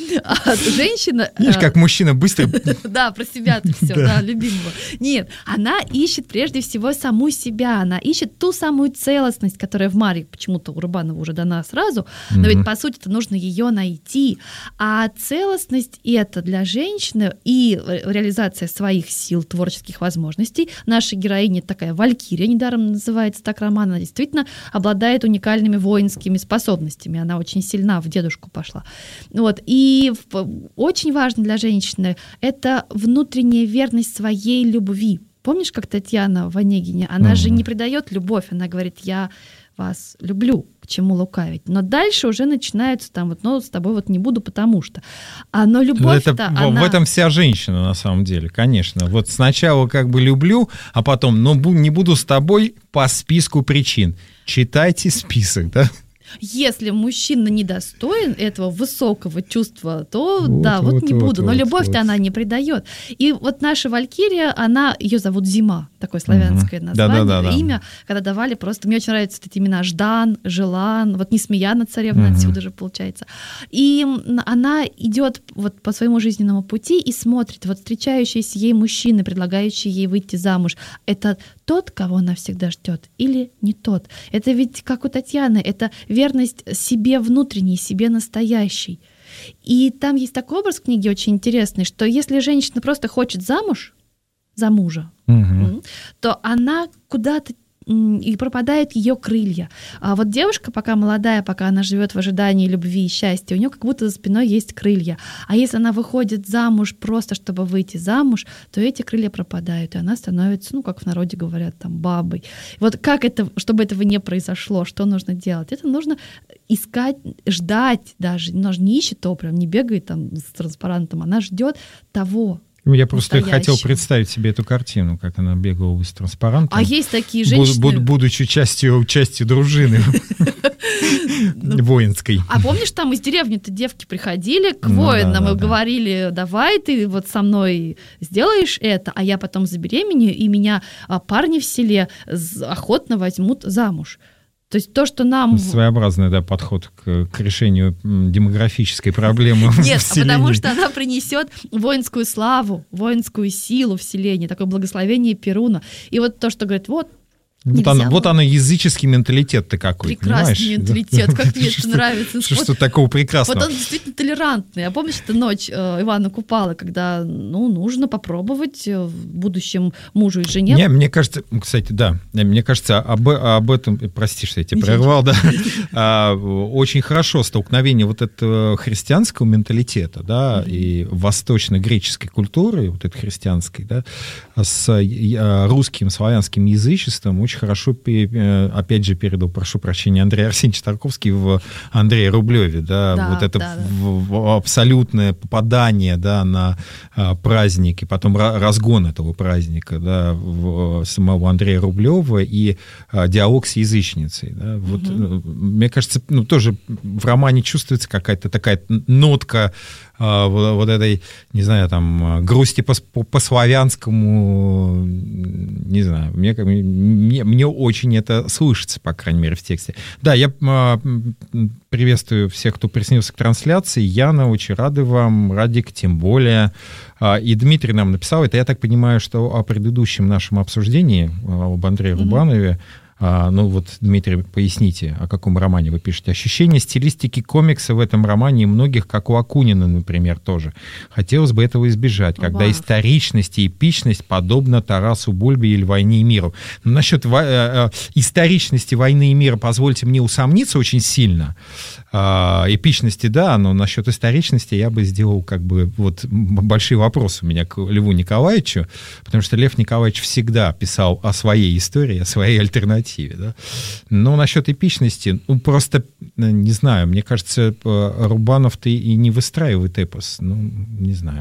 А женщина... Видишь, как мужчина быстро... Да, про себя-то все, да, любимого. Нет, она ищет прежде всего саму себя, она ищет ту самую целостность, которая в Маре почему-то у Рубанова уже дана сразу, но ведь, по сути, это нужно ее найти. А целостность это для женщины и реализация своих сил, творческих возможностей. Наша героиня такая валькирия, недаром называется так роман, она действительно обладает уникальными воинскими способностями. Она очень сильна, в дедушку пошла. Вот. И очень важно для женщины это внутренняя верность своей любви. Помнишь, как Татьяна в «Онегине»? Она mm-hmm. же не предает любовь, она говорит: я вас люблю, к чему лукавить. Но дальше уже начинается там вот, ну, с тобой вот не буду, потому что. А, но любовь-то, это, она... В этом вся женщина, на самом деле, конечно. Вот сначала как бы люблю, а потом, ну, не буду с тобой по списку причин. Читайте список, да? Если мужчина недостоин этого высокого чувства, то вот, да, вот, вот не вот, буду. Но вот, любовь-то вот. она не предает. И вот наша валькирия, она, ее зовут Зима, такое славянское угу. название, да, да, да, имя, да. когда давали просто, мне очень нравятся эти имена Ждан, Желан, вот Несмеяна царевна угу. отсюда же получается. И она идет вот по своему жизненному пути и смотрит, вот встречающийся ей мужчина, предлагающий ей выйти замуж, это тот, кого она всегда ждет, или не тот? Это ведь как у Татьяны, это верность себе внутренней, себе настоящей. И там есть такой образ в книге очень интересный, что если женщина просто хочет замуж, за мужа, угу. то она куда-то и пропадают ее крылья. А вот девушка, пока молодая, пока она живет в ожидании любви и счастья, у нее как будто за спиной есть крылья. А если она выходит замуж просто, чтобы выйти замуж, то эти крылья пропадают, и она становится, ну, как в народе говорят, там, бабой. Вот как это, чтобы этого не произошло, что нужно делать? Это нужно искать, ждать даже. Она же не ищет то, прям не бегает там с транспарантом, она ждет того. Я просто хотел представить себе эту картину, как она бегала с транспарантом. А есть такие женщины... Буд, будучи частью, частью дружины воинской. А помнишь, там из деревни-то девки приходили к воинам и говорили: давай ты вот со мной сделаешь это, а я потом забеременею, и меня парни в селе охотно возьмут замуж. То есть то, что нам... Своеобразный, да, подход к, к решению демографической проблемы. Нет, а потому что она принесет воинскую славу, воинскую силу в селении, такое благословение Перуна. И вот то, что говорит, вот, Вот оно, вот оно, языческий менталитет-то какой, прекрасный понимаешь? менталитет, как мне это нравится. Что, что такого прекрасного? Вот он действительно толерантный. А помнишь, это ночь э, Ивана Купала, когда, ну, нужно попробовать э, будущему мужу и жене. Не, мне кажется, кстати, да, мне кажется, об, об этом, прости, что я тебя прервал, да, очень хорошо столкновение вот этого христианского менталитета, да, и восточно-греческой культуры, вот этой христианской, да, с русским, славянским язычеством очень хорошо, опять же, передал, прошу прощения, Андрей Арсеньевич Тарковский в Андрее Рублеве, да, да вот это да, в, в абсолютное попадание, да, на праздник, и потом разгон этого праздника, да, в самого Андрея Рублева и диалог с язычницей, да, вот, угу. Мне кажется, ну, тоже в романе чувствуется какая-то такая нотка вот этой, не знаю, там, грусти по, по славянскому, не знаю, мне, мне, мне очень это слышится, по крайней мере, в тексте. Да, я приветствую всех, кто присоединился к трансляции. Яна, очень рады вам, Радик, тем более. И Дмитрий нам написал, это я так понимаю, что о предыдущем нашем обсуждении, об Андрее mm-hmm. Рубанове. А, ну вот, Дмитрий, поясните, о каком романе вы пишете. Ощущение стилистики комикса в этом романе многих, как у Акунина, например, тоже. Хотелось бы этого избежать, когда Вау. историчность и эпичность подобно Тарасу Бульбе или «Войне и миру». Но насчет во- э, историчности «Войны и мира» позвольте мне усомниться очень сильно. Э, эпичности, да, но насчет историчности я бы сделал как бы вот большие вопросы у меня к Льву Николаевичу, потому что Лев Николаевич всегда писал о своей истории, о своей альтернативе. Да? Но насчет эпичности, ну, просто, не знаю, мне кажется, Рубанов-то и не выстраивает эпос, ну, не знаю.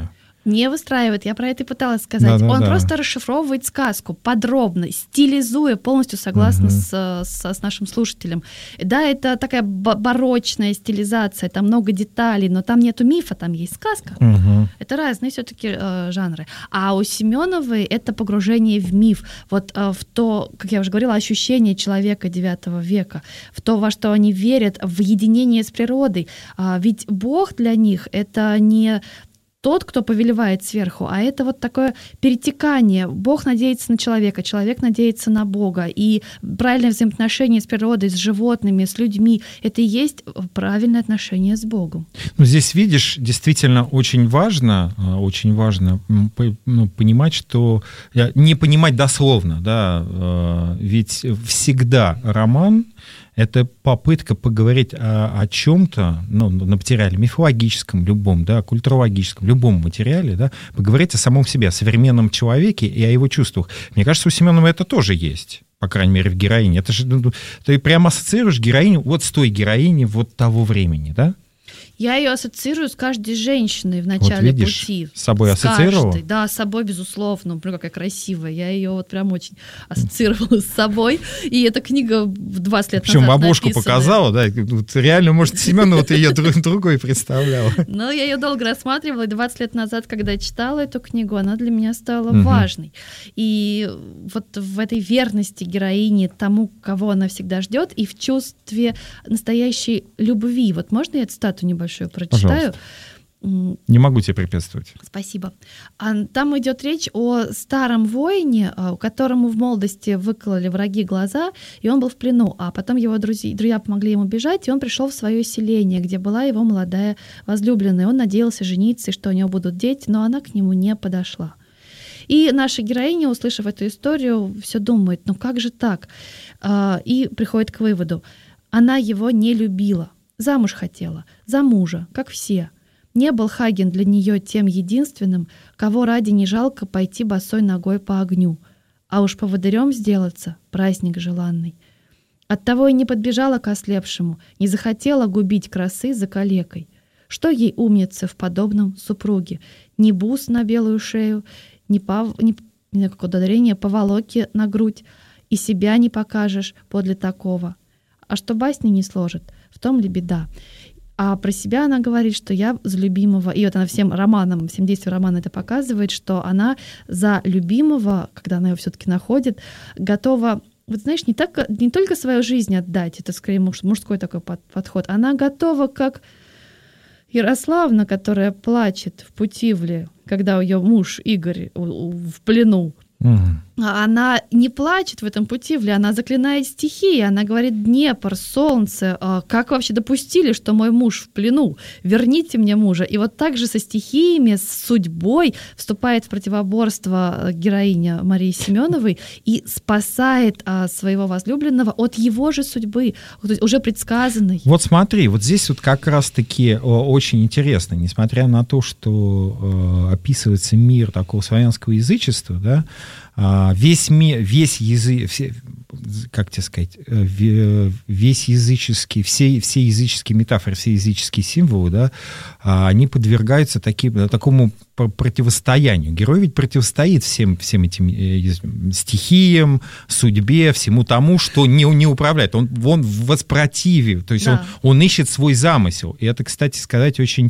Не выстраивает, я про это и пыталась сказать. Да, да, Он да. просто расшифровывает сказку подробно, стилизуя, полностью согласно Мгм. с, с, с нашим слушателем. Да, это такая ба- барочная стилизация, там много деталей, но там нету мифа, там есть сказка. Мгм. Это разные все-таки э, жанры. А у Семеновой это погружение в миф, вот э, в то, как я уже говорила, ощущение человека девятого века, в то, во что они верят, в единение с природой. А, ведь Бог для них — это не тот, кто повелевает сверху, а это вот такое перетекание. Бог надеется на человека, человек надеется на Бога. И правильное взаимоотношение с природой, с животными, с людьми — это и есть правильное отношение с Богом. Ну, здесь, видишь, действительно очень важно, а, очень важно м, по- ну, понимать, что... э, Не понимать дословно, да, э, ведь всегда роман — это попытка поговорить о, о чем-то, ну, на материале мифологическом, любом, да, культурологическом, любом материале, да, поговорить о самом себе, о современном человеке и о его чувствах. Мне кажется, у Семенова это тоже есть, по крайней мере, в героине. Это же, ну, ты прямо ассоциируешь героиню вот с той героиней вот того времени, да? Я ее ассоциирую с каждой женщиной в начале Вот видишь, пути. с собой ассоциировала? Каждой. Да, с собой, безусловно. Например, какая красивая. Я ее вот прям очень ассоциировала с собой. И эта книга двадцать лет Причем назад бабушку написанная. показала, да? Вот реально, может, Семенова ты ее друг, другой представляла. Но я ее долго рассматривала, и двадцать лет назад, когда я читала эту книгу, она для меня стала Мгм. важной. И вот в этой верности героини тому, кого она всегда ждет, и в чувстве настоящей любви. Вот можно я цитату небольшую прочитаю? Пожалуйста. М, Не могу тебе препятствовать. Спасибо. А там идет речь о старом воине, а, которому в молодости выкололи враги глаза, и он был в плену, а потом его друзья, друзья помогли ему бежать, и он пришел в свое селение, где была его молодая возлюбленная. Он надеялся жениться, и что у него будут дети, но она к нему не подошла. И наша героиня, услышав эту историю, все думает, ну как же так? А, И приходит к выводу, она его не любила, замуж хотела, за мужа, как все. Не был Хаген для нее тем единственным, кого ради не жалко пойти босой ногой по огню, а уж поводырем сделаться — праздник желанный. Оттого и не подбежала к ослепшему, не захотела губить красы за калекой. Что ей умница в подобном супруге? Ни бус на белую шею, ни, пав... ни... ни как ударение поволоки на грудь, и себя не покажешь подле такого. А что басни не сложит, в том ли беда? А про себя она говорит, что я за любимого, и вот она всем романам, всем действиям романа это показывает, что она за любимого, когда она его все-таки находит, готова, вот знаешь, не, так, не только свою жизнь отдать, это скорее муж, мужской такой под, подход, она готова, как Ярославна, которая плачет в Путивле, когда ее муж Игорь в плену. Мгм. Она не плачет в этом Путивле, она заклинает стихии, она говорит: Днепр, солнце, а как вообще допустили, что мой муж в плену? Верните мне мужа. И вот так же со стихиями, с судьбой вступает в противоборство героиня Марии Семеновой и спасает а, своего возлюбленного от его же судьбы, то есть уже предсказанной. Вот смотри, вот здесь вот как раз-таки о, очень интересно, несмотря на то, что э, описывается мир такого славянского язычества, да, а, весь мир, весь язык, все, как тебе сказать, э, весь языческий, все, все языческие метафоры, все языческие символы, да, а, они подвергаются таким, такому противостоянию. Герой ведь противостоит всем, всем этим э, стихиям, судьбе, всему тому, что не, не управляет. Он, он в воспротиве, то есть Да. он, он ищет свой замысел. И это, кстати сказать, очень,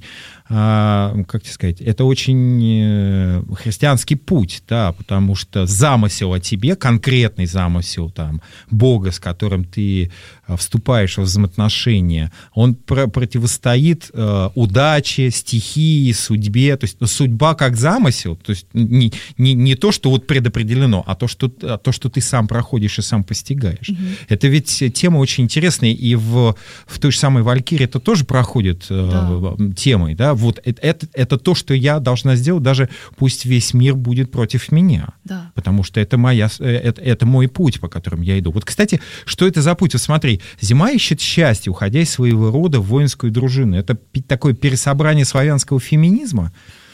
э, как тебе сказать, это очень э, христианский путь, да, потому что замысел о тебе, конкретный замысел там, Бога, с которым ты э, вступаешь в взаимоотношения, он про- противостоит э, удаче, стихии, судьбе, то есть судьба как замысел, то есть не, не, не то, что вот предопределено, а то, что, а то, что ты сам проходишь и сам постигаешь. Мгм. Это ведь тема очень интересная, и в, в той же самой «Валькирии» это тоже проходит Да. э, темой, да, вот это, это, это то, что я должна сделать, даже пусть весь мир будет против меня, Да. потому что это, моя, это, это мой путь, по которому я иду. Вот, кстати, что это за путь? Вот смотри, зима ищет счастье, уходя из своего рода в воинскую дружину. Это пи- такое пересобрание славянского феминизма.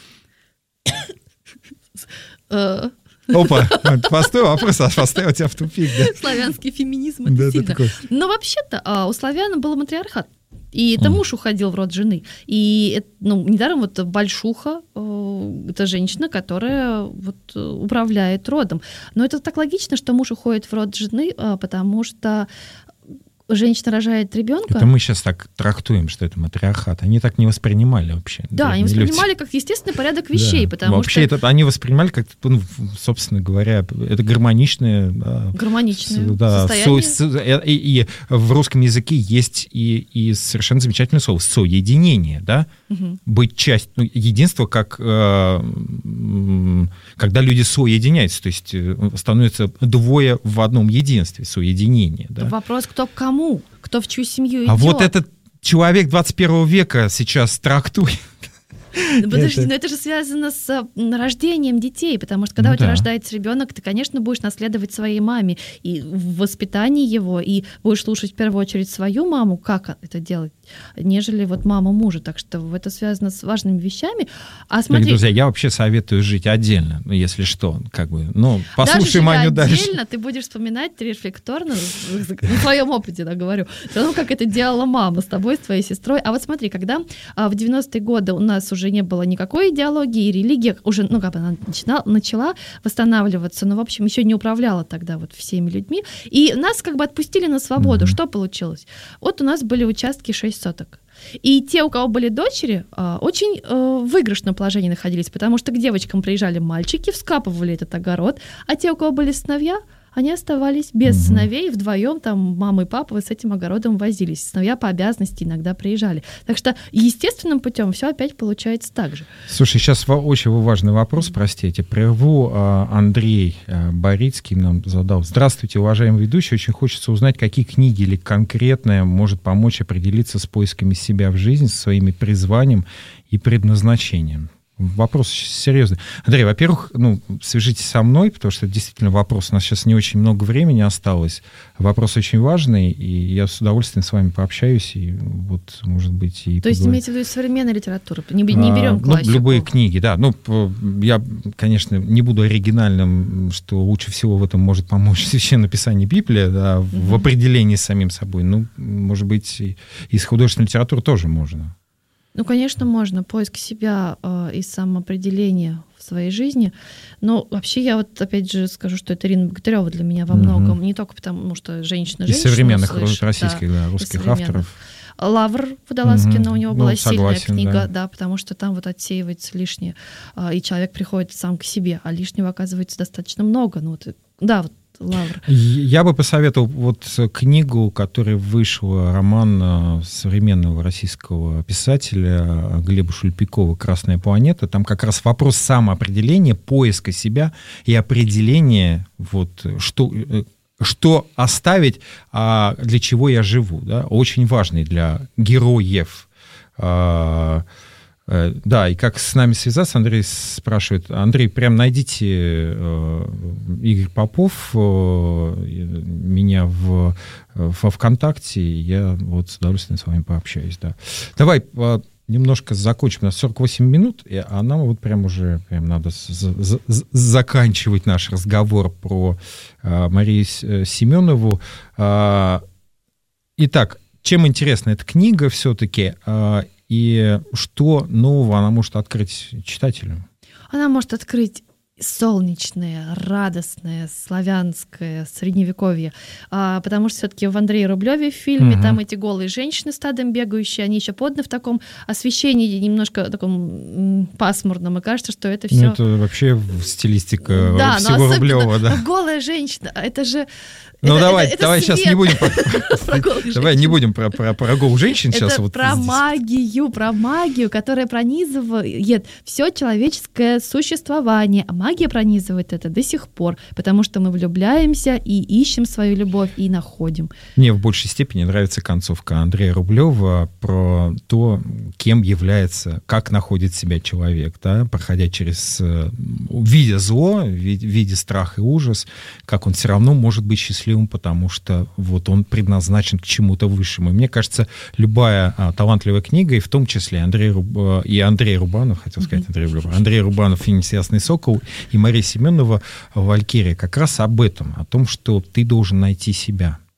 Э, Опа, постой, вопрос поставил тебя в тупик, да? Славянский феминизм — это Да, это сильно. такой. Но вообще-то а, у славян был матриархат. И это Mm. муж уходил в род жены. И ну, недаром вот Большуха э, это женщина, которая вот, управляет родом. Но это так логично, что муж уходит в род жены, э, потому что женщина рожает ребенка. Это мы сейчас так трактуем, что это матриархат. Они так не воспринимали вообще. Да, они воспринимали люди. Как естественный порядок вещей, да. потому вообще что... это они воспринимали как, ну, собственно говоря, это гармоничное... Гармоничное да, состояние. Со, и, и в русском языке есть и, и совершенно замечательное слово «соединение», да? Угу. Быть частью, ну, единство, как э, когда люди соединяются, то есть становятся двое в одном единстве, соединение. Да? Вопрос, кто к кому? Кто в чью семью идет? А вот этот человек двадцать первого века сейчас трактует. Подожди, это... но это же связано с рождением детей, потому что когда ну, у тебя да. рождается ребенок, ты, конечно, будешь наследовать своей маме и в воспитании его, и будешь слушать в первую очередь свою маму, как это делать, нежели вот маму мужа. Так что это связано с важными вещами. А смотри... Друзья, я вообще советую жить отдельно, если что, как бы, ну, послушай Маню дальше. Даже отдельно ты будешь вспоминать рефлекторно, на своем опыте, да, говорю, потому как это делала мама с тобой, с твоей сестрой. А вот смотри, когда в девяностые годы у нас уже не было никакой идеологии, и религия уже, ну, как бы она начинала, начала восстанавливаться, но, в общем, еще не управляла тогда вот всеми людьми. И нас как бы отпустили на свободу. Mm-hmm. Что получилось? Вот у нас были участки шесть соток. И те, у кого были дочери, очень в выигрышном положении находились, потому что к девочкам приезжали мальчики, вскапывали этот огород, а те, у кого были сыновья, они оставались без угу. сыновей, вдвоем там мама и папа с этим огородом возились. Сыновья по обязанности иногда приезжали. Так что естественным путем все опять получается так же. Слушай, сейчас очень важный вопрос, простите, прерву. Андрей Борицкий нам задал. Здравствуйте, уважаемый ведущий. Очень хочется узнать, какие книги или конкретное может помочь определиться с поисками себя в жизни, со своими призванием и предназначением. Вопрос серьезный. Андрей, во-первых, ну, свяжитесь со мной, потому что это действительно вопрос. У нас сейчас не очень много времени осталось. Вопрос очень важный, и я с удовольствием с вами пообщаюсь, и вот, может быть, и То есть имеете в виду современная литература? Не, не берем классику? Ну, любые книги, да. Ну, я, конечно, не буду оригинальным, что лучше всего в этом может помочь священное писание Библия, да, угу. в определении с самим собой. Ну, может быть, и из художественной литературы тоже можно. Ну, конечно, можно. Поиск себя э, и самоопределение в своей жизни. Но вообще я вот опять же скажу, что это Ирина Богатырева для меня во многом. Mm-hmm. Не только потому, что женщина-женщина. Из современных слышит, российских, да, да, русских авторов. Лавр Водолазкина, mm-hmm. у него была ну, сильная согласен, книга, да. да, потому что там вот отсеивается лишнее, э, и человек приходит сам к себе, а лишнего оказывается достаточно много. Ну, вот, да, вот Лавр. Я бы посоветовал вот книгу, которая вышла, роман современного российского писателя Глеба Шульпикова «Красная планета». Там как раз вопрос самоопределения, поиска себя и определения, вот, что, что оставить, а для чего я живу. Да? Очень важный для героев. Да, и как с нами связаться, Андрей спрашивает. Андрей, прям найдите э, Игорь Попов, э, меня в, во ВКонтакте, я вот с удовольствием с вами пообщаюсь. Да. Давай э, немножко закончим. У нас сорок восемь минут, а нам вот прям уже прям надо за, за, заканчивать наш разговор про э, Марию Семенову. Э, итак, чем интересна эта книга все-таки? Э, И что нового она может открыть читателю? Она может открыть солнечное, радостное, славянское средневековье. А, потому что все-таки в Андрее Рублеве в фильме угу. там эти голые женщины стадом бегающие, они еще поданы в таком освещении немножко таком пасмурном, и кажется, что это все... Ну, это вообще стилистика да, всего Рублева, да. Голая женщина, это же... Ну это, давай, это, это давай свет. Сейчас не будем про, давай не будем про, про, про голых женщин это сейчас. Вот про здесь. магию, про магию, которая пронизывает все человеческое существование. А магия пронизывает это до сих пор, потому что мы влюбляемся и ищем свою любовь, и находим. Мне в большей степени нравится концовка Андрея Рублева про то, кем является, как находит себя человек, да, проходя через, видя зло, видя страх и ужас, как он все равно может быть счастливым, потому что вот он предназначен к чему-то высшему. И мне кажется, любая а, талантливая книга, и в том числе Андрей Руб... и Андрей Рубанов, хотел сказать Андрей Рублев, Андрей Рубанов «Феникс Ясный Сокол» и Мария Семенова «Валькирия», как раз об этом, о том, что ты должен найти себя.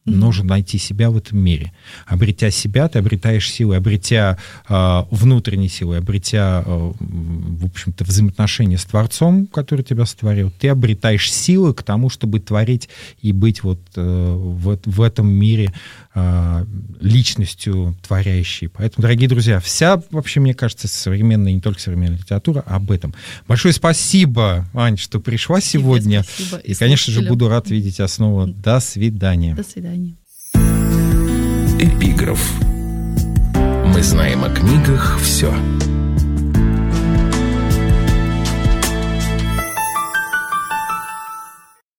Нужно найти себя в этом мире. Обретя себя, ты обретаешь силы, обретя э, внутренние силы, обретя, э, в общем-то, взаимоотношения с Творцом, который тебя сотворил, ты обретаешь силы к тому, чтобы творить и быть вот э, в, в этом мире э, личностью творящей. Поэтому, дорогие друзья, вся, вообще, мне кажется, современная, не только современная литература, об этом. Большое спасибо, Ань, что пришла сегодня. Спасибо. И, и конечно же, буду рад видеть тебя снова. До свидания. До свидания. Эпиграф. Мы знаем о книгах все.